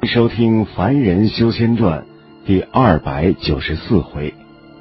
收听《凡人修仙传》第294回。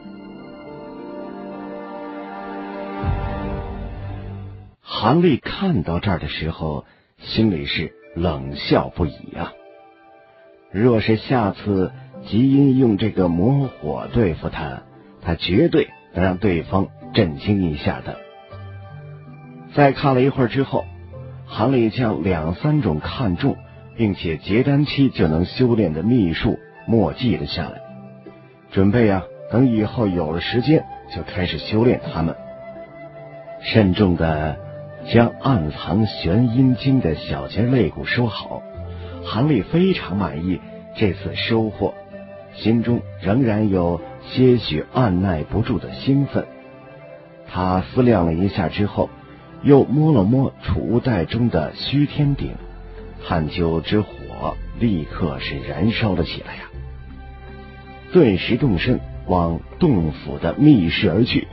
韩立看到这儿的时候，心里是冷笑不已啊。若是下次吉因用这个魔火对付他，他绝对能让对方震惊一下的。再看了一会儿之后，韩立将2、3种看中并且结丹期就能修炼的秘术默记了下来，准备等以后有了时间就开始修炼它们。慎重的将暗藏玄阴经的小节肋骨收好，韩立非常满意这次收获，心中仍然有些许按耐不住的兴奋。他思量了一下之后，又摸了摸储物袋中的虚天鼎，探究之火立刻是燃烧了起来呀！顿时动身往洞府的密室而去。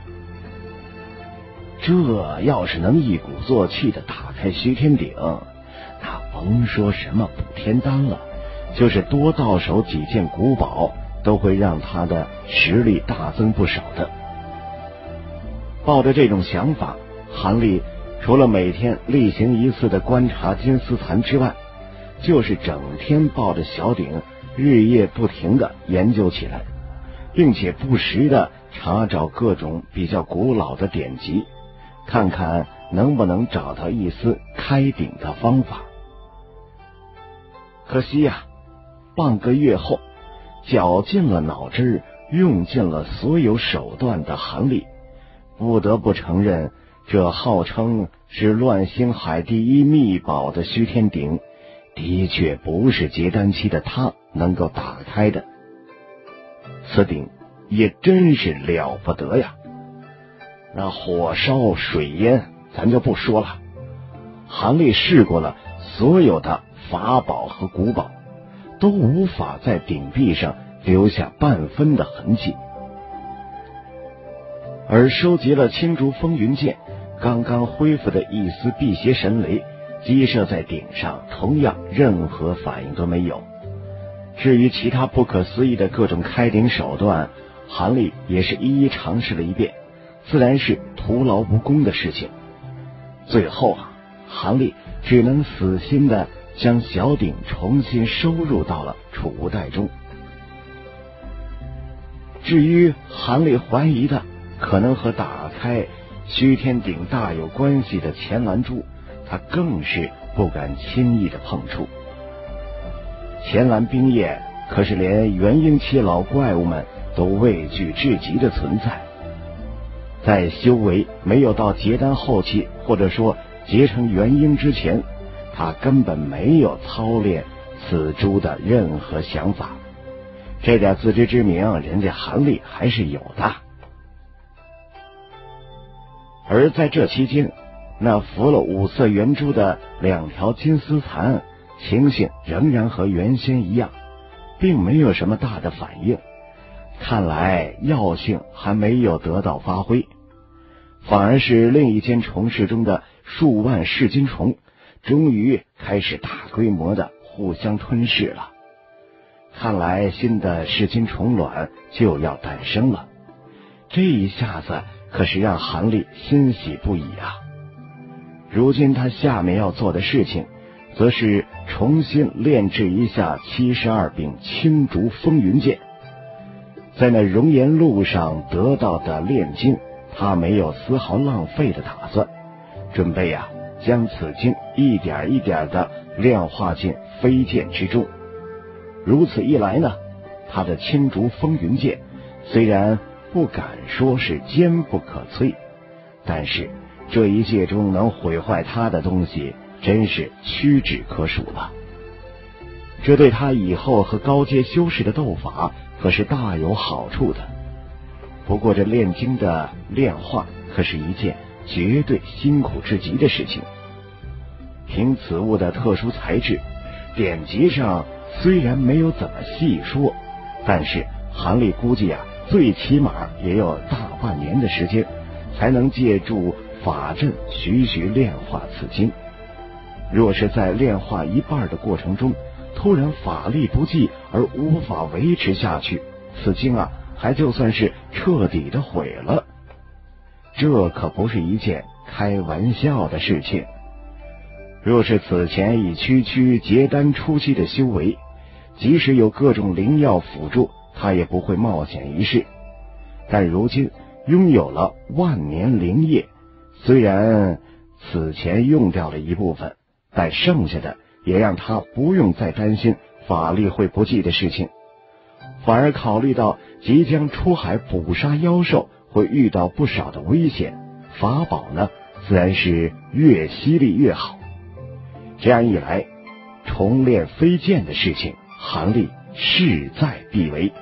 这要是能一鼓作气的打开虚天鼎，那甭说什么补天丹了，就是多到手几件古宝，都会让他的实力大增不少的。抱着这种想法，韩立除了每天例行一次的观察金丝蚕之外，就是整天抱着小鼎，日夜不停的研究起来，并且不时的查找各种比较古老的典籍，看看能不能找到一丝开鼎的方法。可惜半个月后，绞尽了脑汁，用尽了所有手段的韩立，不得不承认，这号称是乱星海第一秘宝的虚天鼎，的确不是结丹期的他能够打开的。此鼎也真是了不得呀！那火烧水淹咱就不说了，韩立试过了所有的法宝和古宝，都无法在鼎壁上留下半分的痕迹。而收集了青竹风云剑刚刚恢复的一丝辟邪神雷，击射在鼎上，同样任何反应都没有。至于其他不可思议的各种开鼎手段，韩立也是一一尝试了一遍，自然是徒劳无功的事情。最后韩立只能死心的将小鼎重新收入到了储物袋中。至于韩立怀疑的可能和打开虚天鼎大有关系的钱兰珠，他更是不敢轻易的碰触。钱兰冰液可是连元婴期老怪物们都畏惧至极的存在，在修为没有到结丹后期，或者说结成元婴之前，他根本没有操练此珠的任何想法。这点自知之明，人家韩立还是有的。而在这期间，那服了5色圆珠的2条金丝蚕情形仍然和原先一样，并没有什么大的反应，看来药性还没有得到发挥，反而是另一间虫室中的数万噬金虫终于开始大规模的互相吞噬了。看来新的噬金虫卵就要诞生了，这一下子可是让韩立欣喜不已啊！如今他下面要做的事情，则是重新炼制一下72柄青竹风云剑。在那熔岩路上得到的炼金，他没有丝毫浪费的打算，准备将此经一点一点的炼化进飞剑之中。如此一来呢，他的青竹风云剑虽然不敢说是坚不可摧，但是这一界中能毁坏他的东西真是屈指可数了。这对他以后和高阶修士的斗法可是大有好处的。不过这炼精的炼化可是一件绝对辛苦至极的事情。凭此物的特殊材质，典籍上虽然没有怎么细说，但是韩立估计最起码也有大半年的时间，才能借助法阵徐徐炼化此经。若是在炼化一半的过程中突然法力不济而无法维持下去，此经还就算是彻底的毁了。这可不是一件开玩笑的事情。若是此前以区区结丹初期的修为，即使有各种灵药辅助，他也不会冒险一试。但如今拥有了万年灵液，虽然此前用掉了一部分，但剩下的也让他不用再担心法力会不济的事情，反而考虑到即将出海捕杀妖兽会遇到不少的危险，法宝呢自然是越犀利越好。这样一来，重炼飞剑的事情韩立势在必为。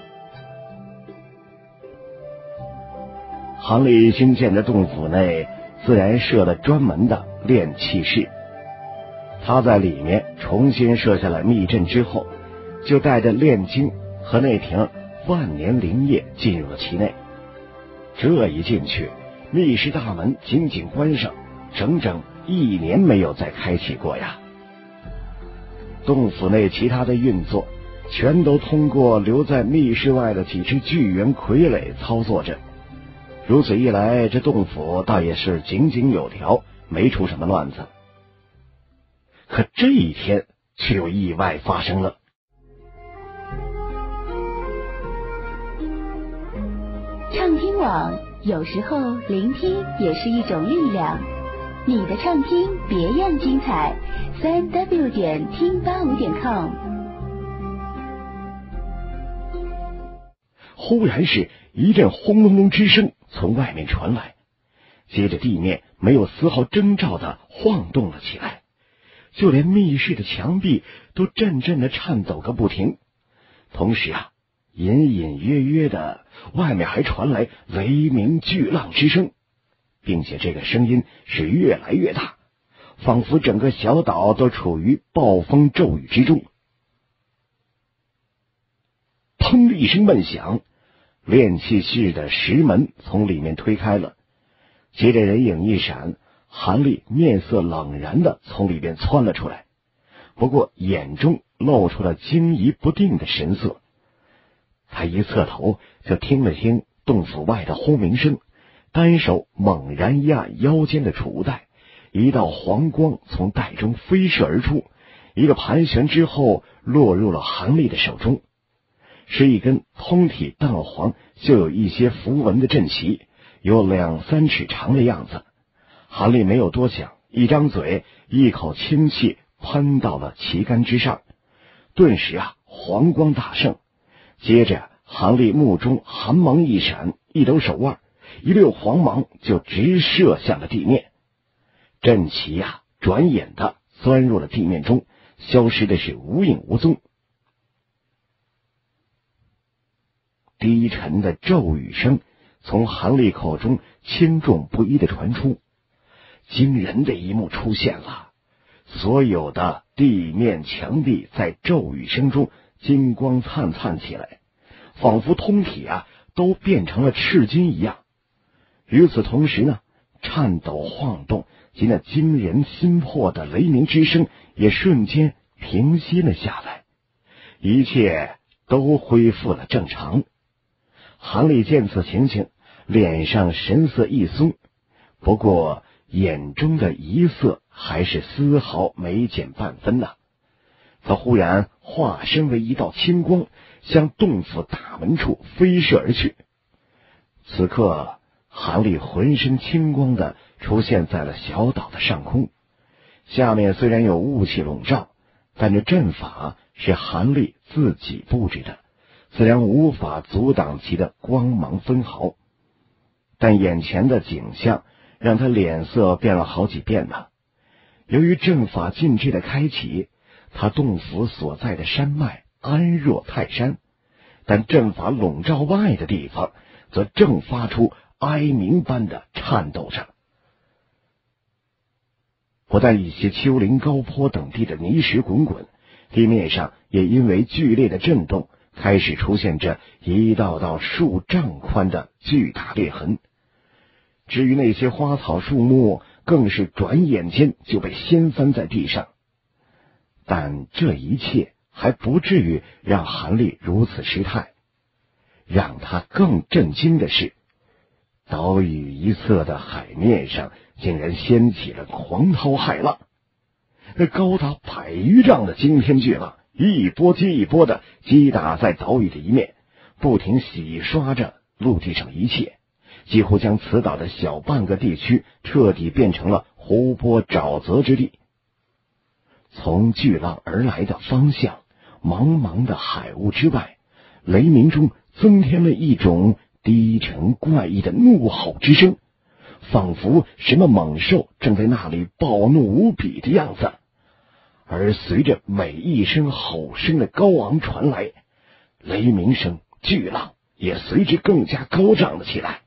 韩立新建的洞府内自然设了专门的炼气室，他在里面重新设下了密阵之后，就带着炼精和那瓶万年灵液进入了其内。这一进去，密室大门紧紧关上，整整1年没有再开启过呀。洞府内其他的运作全都通过留在密室外的几只巨猿傀儡操作着。如此一来，这洞府倒也是井井有条，没出什么乱子。可这一天却有意外发生了。 畅听网，有时候聆听也是一种力量。你的畅听别样精彩，3w 点听85.com。 忽然是一阵轰隆隆之声从外面传来，接着地面没有丝毫征兆的晃动了起来，就连密室的墙壁都阵阵的颤抖个不停。同时隐隐约约的外面还传来雷鸣巨浪之声，并且这个声音是越来越大，仿佛整个小岛都处于暴风骤雨之中。砰的一声闷响，炼气室的石门从里面推开了，接着人影一闪，韩立面色冷然的从里边窜了出来，不过眼中露出了惊疑不定的神色。他一侧头就听了听洞府外的轰鸣声，单手猛然一按腰间的储物袋，一道黄光从袋中飞射而出，一个盘旋之后落入了韩立的手中，是一根通体淡黄绣有一些符文的阵旗，有2-3尺长的样子。韩立没有多想，一张嘴，一口清气喷到了旗杆之上，顿时黄光大盛。接着韩立目中寒芒一闪，一抖手腕，一溜黄芒就直射向了地面。阵旗转眼的钻入了地面中，消失的是无影无踪。低沉的咒语声从韩立口中轻重不一的传出，惊人的一幕出现了，所有的地面墙壁在咒语声中金光灿灿起来，仿佛通体都变成了赤金一样。与此同时呢，颤抖晃动及那惊人心魄的雷鸣之声也瞬间平息了下来，一切都恢复了正常。韩立见此情形，脸上神色一松，不过眼中的疑色还是丝毫没减半分呐。他忽然化身为一道青光，向洞府大门处飞射而去。此刻韩立浑身青光的出现在了小岛的上空，下面虽然有雾气笼罩，但这阵法是韩立自己布置的，自然无法阻挡其的光芒分毫。但眼前的景象让他脸色变了好几变呢。由于阵法禁制的开启，他洞府所在的山脉安若泰山，但阵法笼罩外的地方则正发出哀鸣般的颤抖着。不但一些丘陵高坡等地的泥石滚滚，地面上也因为剧烈的震动开始出现着一道道数丈宽的巨大裂痕。至于那些花草树木，更是转眼间就被掀翻在地上。但这一切还不至于让韩立如此失态。让他更震惊的是，岛屿一侧的海面上竟然掀起了狂涛骇浪。那高达100余丈的惊天巨浪一波接一波的击打在岛屿的一面，不停洗刷着陆地上一切，几乎将此岛的小半个地区彻底变成了湖泊沼泽之地。从巨浪而来的方向，茫茫的海雾之外，雷鸣中增添了一种低沉怪异的怒吼之声，仿佛什么猛兽正在那里暴怒无比的样子。而随着每一声吼声的高昂传来，雷鸣声、巨浪也随之更加高涨了起来。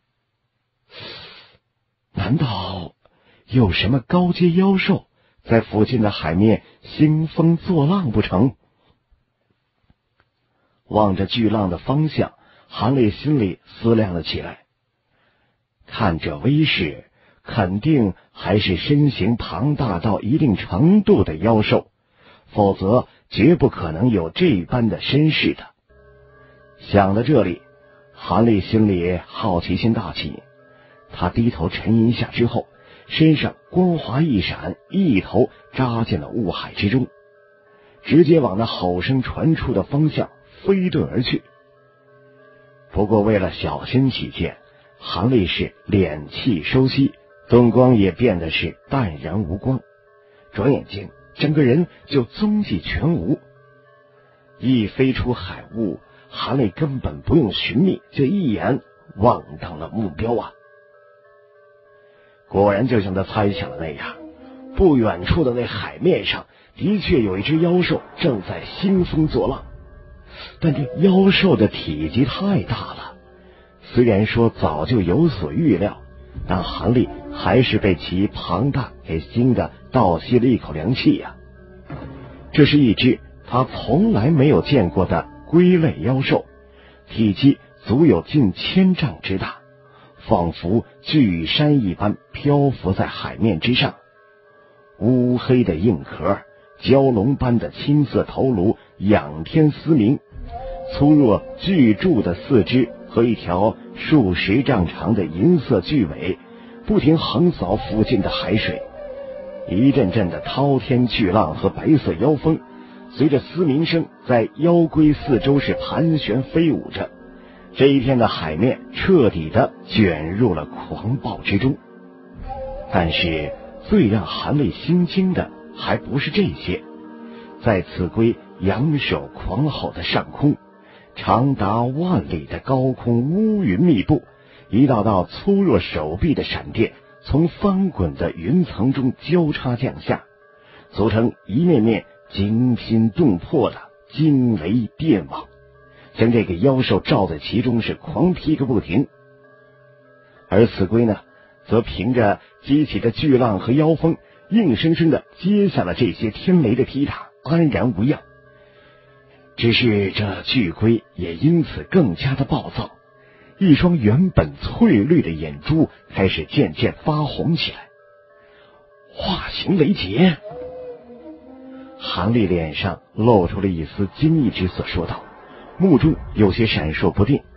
难道有什么高阶妖兽在附近的海面兴风作浪不成？望着巨浪的方向，韩立心里思量了起来。看这威势，肯定还是身形庞大到一定程度的妖兽，否则绝不可能有这般的身世的。想到这里，韩立心里好奇心大起，他低头沉吟一下之后，身上光华一闪，一头扎进了雾海之中，直接往那吼声传出的方向飞遁而去。不过为了小心起见，韩立是敛气收息，灯光也变得是淡然无光，转眼间整个人就踪迹全无。一飞出海雾，韩立根本不用寻觅，就一眼望到了目标啊！果然就像他猜想的那样，不远处的那海面上的确有一只妖兽正在兴风作浪，但这妖兽的体积太大了，虽然说早就有所预料，但韩立还是被其庞大给惊得倒吸了一口凉气呀。这是一只他从来没有见过的龟类妖兽，体积足有近1000丈之大，仿佛巨山一般漂浮在海面之上。乌黑的硬壳，蛟龙般的青色头颅仰天嘶鸣，粗若巨柱的四肢和一条数10丈长的银色巨尾不停横扫附近的海水。一阵阵的滔天巨浪和白色妖风随着嘶鸣声在妖龟四周是盘旋飞舞着，这一片的海面彻底的卷入了狂暴之中。但是最让韩立心惊的还不是这些，在此龟扬手狂吼的上空，长达万里的高空乌云密布，一道道粗若手臂的闪电从翻滚的云层中交叉降下，组成一面面惊心动魄的惊雷电网，将这个妖兽罩在其中是狂劈个不停。而此龟呢，则凭着激起的巨浪和妖风，硬生生的接下了这些天雷的劈塔，安然无恙。只是这巨龟也因此更加的暴躁，一双原本翠绿的眼珠开始渐渐发红起来。化形雷劫！韩立脸上露出了一丝惊异之色，说道，目中有些闪烁不定。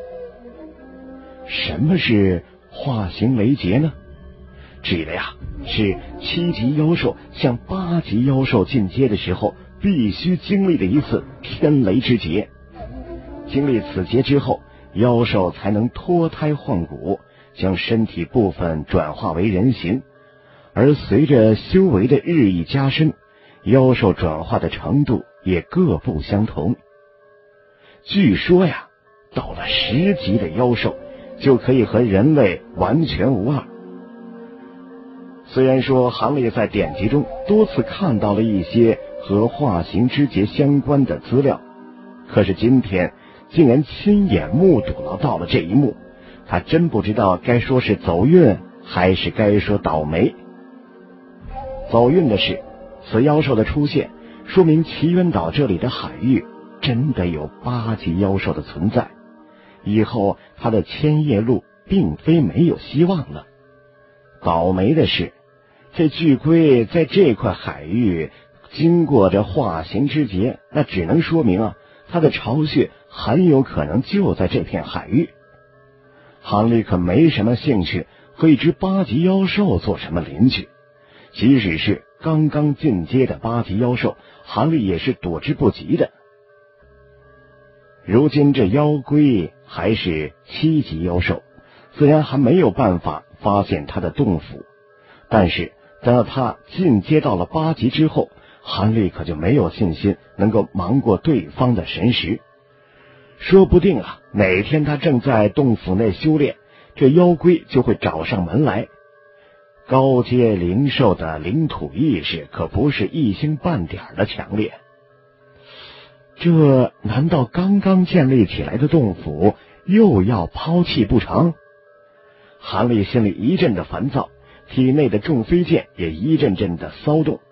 什么是化形雷劫呢？指的呀是7级妖兽向8级妖兽进阶的时候必须经历的一次天雷之劫。经历此劫之后，妖兽才能脱胎换骨，将身体部分转化为人形。而随着修为的日益加深，妖兽转化的程度也各不相同。据说呀，到了10级的妖兽就可以和人类完全无二。虽然说韩立在典籍中多次看到了一些和化形之劫相关的资料，可是今天竟然亲眼目睹到了这一幕，他真不知道该说是走运还是该说倒霉。走运的是，此妖兽的出现说明奇缘岛这里的海域真的有8级妖兽的存在，以后他的千叶路并非没有希望了。倒霉的是，这巨龟在这块海域经过这化形之劫，那只能说明啊，他的巢穴很有可能就在这片海域。韩立可没什么兴趣和一只八级妖兽做什么邻居，即使是刚刚进阶的八级妖兽，韩立也是躲之不及的。如今这妖龟还是7级妖兽，自然还没有办法发现他的洞府，但是等到他进阶到了8级之后，韩立可就没有信心能够瞒过对方的神识。说不定啊，哪天他正在洞府内修炼，这妖龟就会找上门来。高阶灵兽的领土意识可不是一星半点的强烈，这难道刚刚建立起来的洞府又要抛弃不成？韩立心里一阵的烦躁，体内的众飞剑也一阵阵的骚动。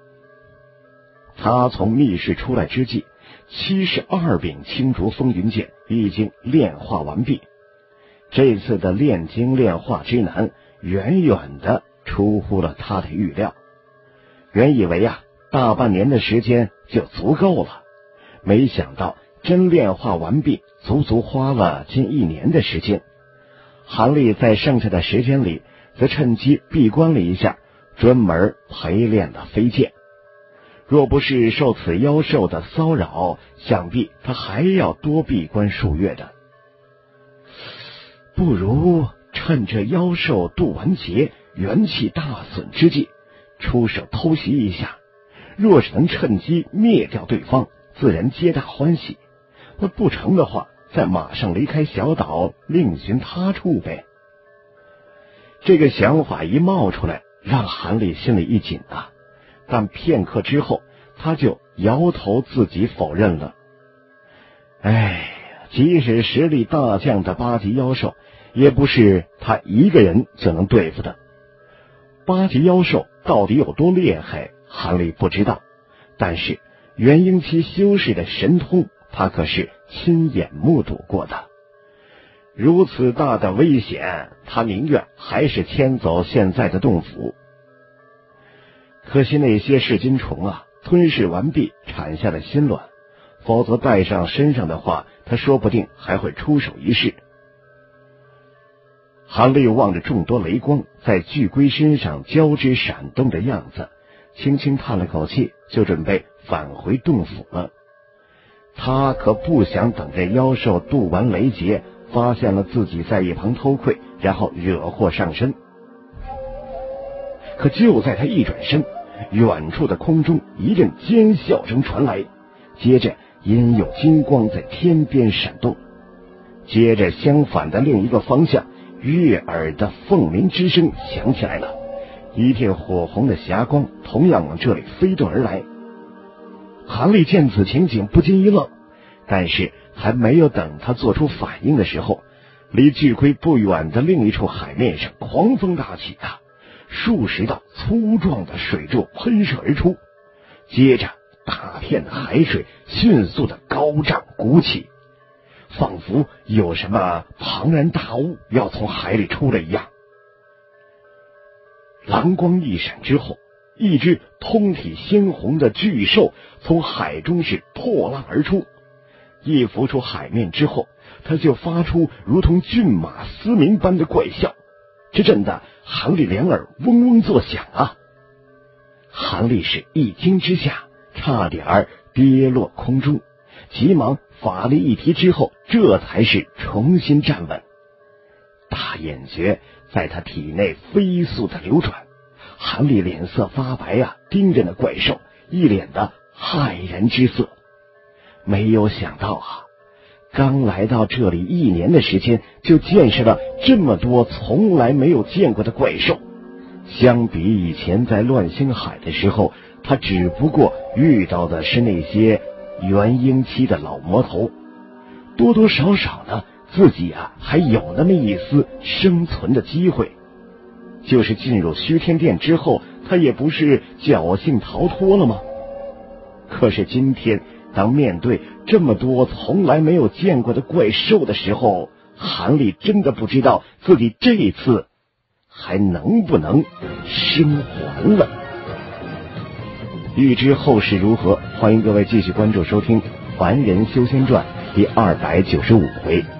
他从密室出来之际，72柄青竹风云剑已经炼化完毕。这次的炼精炼化之难，远远的出乎了他的预料。原以为啊，大半年的时间就足够了，没想到真炼化完毕，足足花了近1年的时间。韩立在剩下的时间里，则趁机闭关了一下，专门陪练了飞剑。若不是受此妖兽的骚扰，想必他还要多闭关数月的。不如趁着妖兽渡完劫，元气大损之际，出手偷袭一下。若是能趁机灭掉对方，自然皆大欢喜。那不成的话，再马上离开小岛，另寻他处呗。这个想法一冒出来，让韩立心里一紧啊。但片刻之后，他就摇头自己否认了。即使实力大降的8级妖兽，也不是他一个人就能对付的。8级妖兽到底有多厉害，韩立不知道，但是元婴期修士的神通，他可是亲眼目睹过的。如此大的危险，他宁愿还是迁走现在的洞府。可惜那些噬金虫啊，吞噬完毕产下的心卵，否则带上身上的话，他说不定还会出手一试。韩立望着众多雷光在巨龟身上交织闪动的样子，轻轻叹了口气，就准备返回洞府了。他可不想等这妖兽渡完雷劫，发现了自己在一旁偷窥，然后惹祸上身。可就在他一转身，远处的空中一阵尖笑声传来，接着隐有金光在天边闪动。接着相反的另一个方向，悦耳的凤鸣之声响起来了，一片火红的霞光同样往这里飞动而来。韩立见此情景不禁一愣，但是还没有等他做出反应的时候，离巨龟不远的另一处海面上狂风大起啊，数十道粗壮的水柱喷射而出，接着大片的海水迅速的高涨鼓起，仿佛有什么庞然大物要从海里出来一样。蓝光一闪之后，一只通体鲜红的巨兽从海中是破浪而出，一浮出海面之后，它就发出如同骏马嘶鸣般的怪笑，这震得韩立两耳嗡嗡作响啊！韩立是一惊之下，差点跌落空中，急忙法力一提之后，这才是重新站稳。大眼诀在他体内飞速的流转，韩立脸色发白啊，盯着那怪兽，一脸的骇然之色。没有想到啊，刚来到这里1年的时间，就见识了这么多从来没有见过的怪兽。相比以前在乱星海的时候，他只不过遇到的是那些元婴期的老魔头，多多少少呢，自己啊还有那么一丝生存的机会。就是进入虚天殿之后，他也不是侥幸逃脱了吗？可是今天当面对这么多从来没有见过的怪兽的时候，韩立真的不知道自己这一次还能不能生还了。 欲知后事如何，欢迎各位继续关注收听《凡人修仙传》第295回。